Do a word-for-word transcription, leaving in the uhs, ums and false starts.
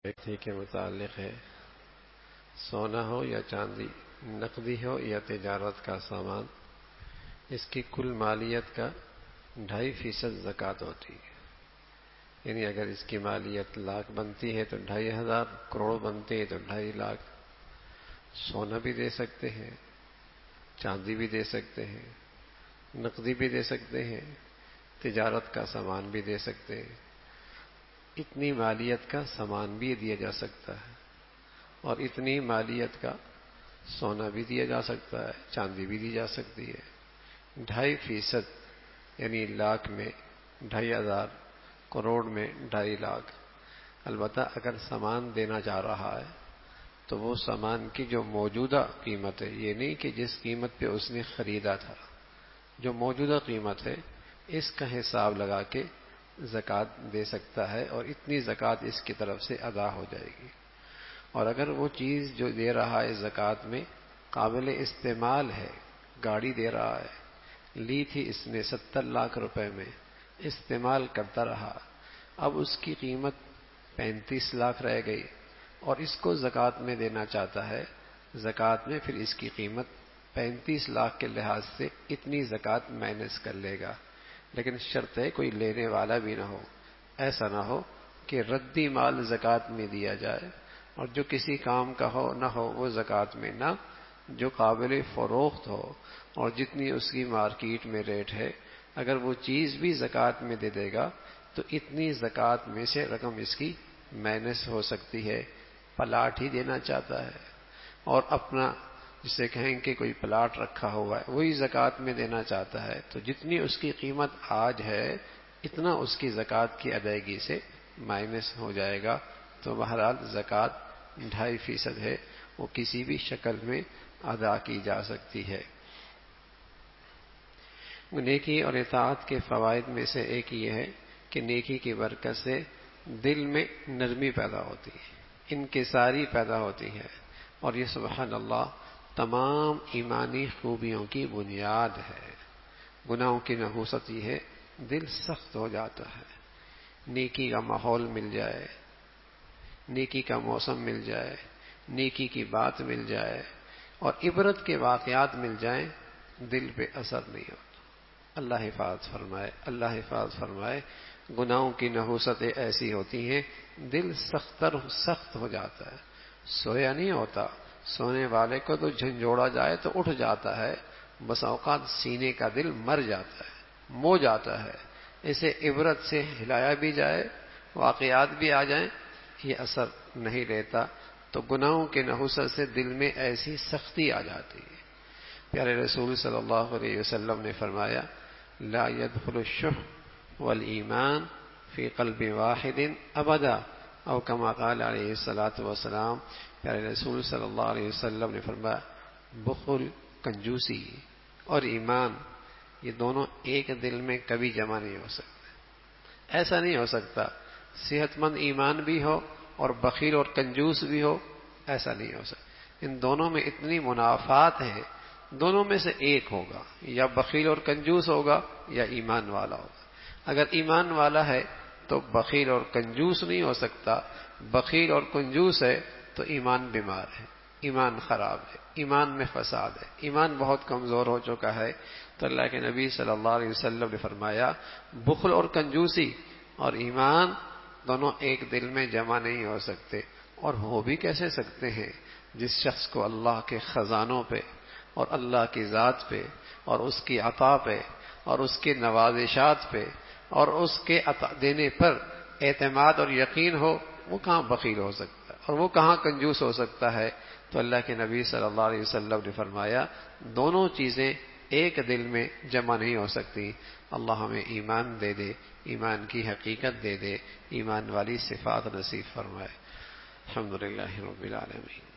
ویکتی کے متعلق ہے. سونا ہو یا چاندی، نقدی ہو یا تجارت کا سامان، اس کی کل مالیت کا ڈھائی فیصد زکوٰۃ ہوتی ہے. یعنی اگر اس کی مالیت لاکھ بنتی ہے تو ڈھائی ہزار، کروڑ بنتے ہیں تو ڈھائی لاکھ. سونا بھی دے سکتے ہیں، چاندی بھی دے سکتے ہیں، نقدی بھی دے سکتے ہیں، تجارت کا سامان بھی دے سکتے ہیں. اتنی مالیت کا سامان بھی دیا جا سکتا ہے اور اتنی مالیت کا سونا بھی دیا جا سکتا ہے، چاندی بھی دی جا سکتی ہے. ڈھائی فیصد یعنی لاکھ میں ڈھائی ہزار، کروڑ میں ڈھائی لاکھ. البتہ اگر سامان دینا چاہ رہا ہے تو وہ سامان کی جو موجودہ قیمت ہے، یہ نہیں کہ جس قیمت پہ اس نے خریدا تھا، جو موجودہ قیمت ہے اس کا حساب لگا کے زکوٰۃ دے سکتا ہے اور اتنی زکوٰۃ اس کی طرف سے ادا ہو جائے گی. اور اگر وہ چیز جو دے رہا ہے زکوٰۃ میں قابل استعمال ہے، گاڑی دے رہا ہے، لی تھی اس نے ستر لاکھ روپے میں، استعمال کرتا رہا، اب اس کی قیمت پینتیس لاکھ رہ گئی اور اس کو زکوٰۃ میں دینا چاہتا ہے، زکوٰۃ میں پھر اس کی قیمت پینتیس لاکھ کے لحاظ سے اتنی زکوٰۃ مائنس کر لے گا. لیکن شرط ہے کوئی لینے والا بھی نہ ہو. ایسا نہ ہو کہ ردی مال زکوٰۃ میں دیا جائے اور جو کسی کام کا ہو نہ ہو وہ زکوٰۃ میں نہ، جو قابل فروخت ہو اور جتنی اس کی مارکیٹ میں ریٹ ہے، اگر وہ چیز بھی زکوٰۃ میں دے دے گا تو اتنی زکوٰۃ میں سے رقم اس کی مائنس ہو سکتی ہے. پلاٹ ہی دینا چاہتا ہے اور اپنا جسے کہیں کہ کوئی پلاٹ رکھا ہوا ہے وہی زکوٰۃ میں دینا چاہتا ہے تو جتنی اس کی قیمت آج ہے اتنا اس کی زکوٰۃ کی ادائیگی سے مائنس ہو جائے گا. تو بہرحال زکوٰۃ ڈھائی فیصد ہے، وہ کسی بھی شکل میں ادا کی جا سکتی ہے. نیکی اور اطاعت کے فوائد میں سے ایک یہ ہے کہ نیکی کی برکت سے دل میں نرمی پیدا ہوتی ہے، انکساری پیدا ہوتی ہے، اور یہ سبحان اللہ تمام ایمانی خوبیوں کی بنیاد ہے. گناہوں کی نحوست یہ ہے دل سخت ہو جاتا ہے. نیکی کا ماحول مل جائے، نیکی کا موسم مل جائے، نیکی کی بات مل جائے اور عبرت کے واقعات مل جائیں، دل پہ اثر نہیں ہوتا. اللہ حفاظ فرمائے، اللہ حفاظ فرمائے. گناہوں کی نحوستیں ایسی ہوتی ہیں دل سختر سخت ہو جاتا ہے، سویا نہیں ہوتا. سونے والے کو تو جھنجھوڑا جائے تو اٹھ جاتا ہے، بس اوقات سینے کا دل مر جاتا ہے، مو جاتا ہے. اسے عبرت سے ہلایا بھی جائے، واقعات بھی آ جائیں، یہ اثر نہیں لیتا. تو گناہوں کے نحوست سے دل میں ایسی سختی آ جاتی ہے. پیارے رسول صلی اللہ علیہ وسلم نے فرمایا لا يدخل الشح والایمان فی قلب واحد ابدا، او کما قال علیہ الصلاۃ والسلام. پیارے رسول صلی اللہ علیہ وسلم نے فرمایا بخل، کنجوسی اور ایمان یہ دونوں ایک دل میں کبھی جمع نہیں ہو سکتے. ایسا نہیں ہو سکتا صحت مند ایمان بھی ہو اور بخیل اور کنجوس بھی ہو، ایسا نہیں ہو سکتا. ان دونوں میں اتنی منافات ہے، دونوں میں سے ایک ہوگا، یا بخیل اور کنجوس ہوگا یا ایمان والا ہوگا. اگر ایمان والا ہے تو بخیل اور کنجوس نہیں ہو سکتا. بخیل اور کنجوس ہے تو ایمان بیمار ہے، ایمان خراب ہے، ایمان میں فساد ہے، ایمان بہت کمزور ہو چکا ہے. تو اللہ کے نبی صلی اللہ علیہ وسلم نے فرمایا بخل اور کنجوسی اور ایمان دونوں ایک دل میں جمع نہیں ہو سکتے. اور ہو بھی کیسے سکتے ہیں جس شخص کو اللہ کے خزانوں پہ اور اللہ کی ذات پہ اور اس کی عطا پہ اور اس کے نوازشات پہ اور اس کے عطا دینے پر اعتماد اور یقین ہو، وہ کہاں بخیل ہو سکتا ہے اور وہ کہاں کنجوس ہو سکتا ہے. تو اللہ کے نبی صلی اللہ علیہ وسلم نے فرمایا دونوں چیزیں ایک دل میں جمع نہیں ہو سکتی. اللہ ہمیں ایمان دے دے، ایمان کی حقیقت دے دے، ایمان والی صفات نصیب فرمائے. الحمدللہ رب العالمین.